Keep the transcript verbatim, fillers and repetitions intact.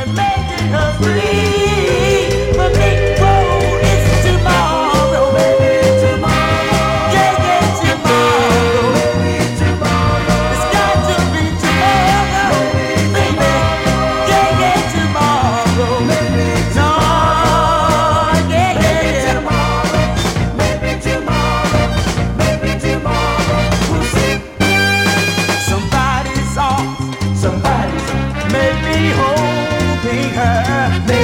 making her free. But big road is tomorrow. Maybe tomorrow. Yeah, yeah, tomorrow. Maybe tomorrow. It's got to be tomorrow. Maybe, baby. Yeah, yeah, tomorrow. Maybe tomorrow. No, yeah, yeah, yeah. Tomorrow. Maybe tomorrow. Maybe tomorrow. We'll see. Somebody's off. Somebody's maybe holding her.